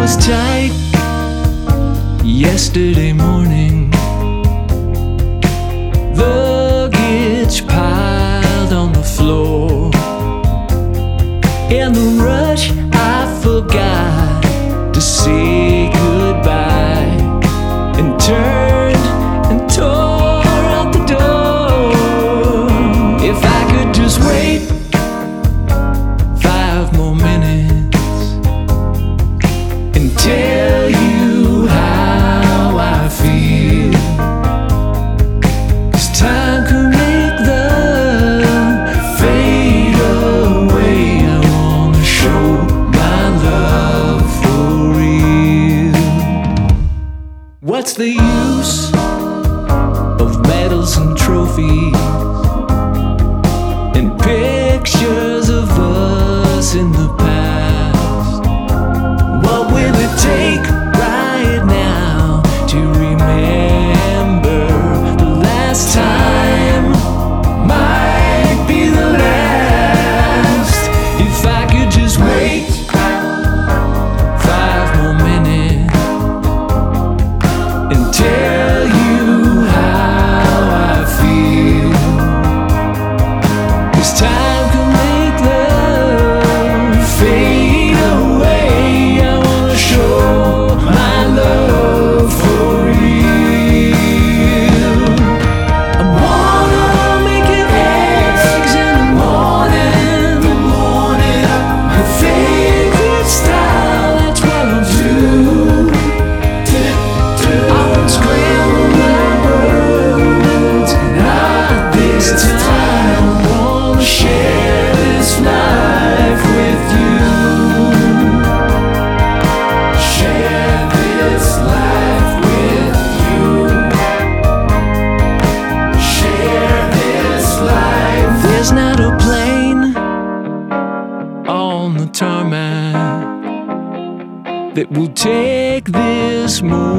was tight yesterday morning. Luggage piled on the floor. In the rush, I forgot to say goodbye and turned and tore out the door. If I could just wait 5 more minutes and tell you how I feel, 'cause time could make love fade away. I wanna show my love for real. What's the use of medals and trophies and pictures of us in the past? What will it take right now to remember the last time? Might be the last. If I could just wait 5 more minutes and tell you how I feel, 'cause time can make love fade away. I wanna show my love for real. I wanna make it eggs in the morning, your favorite style, that's what I'll do. I won't scramble my words, not this time. I wanna share this life with you. Share this life with you. Share this life. There's not a plane on the tarmac that will take this moment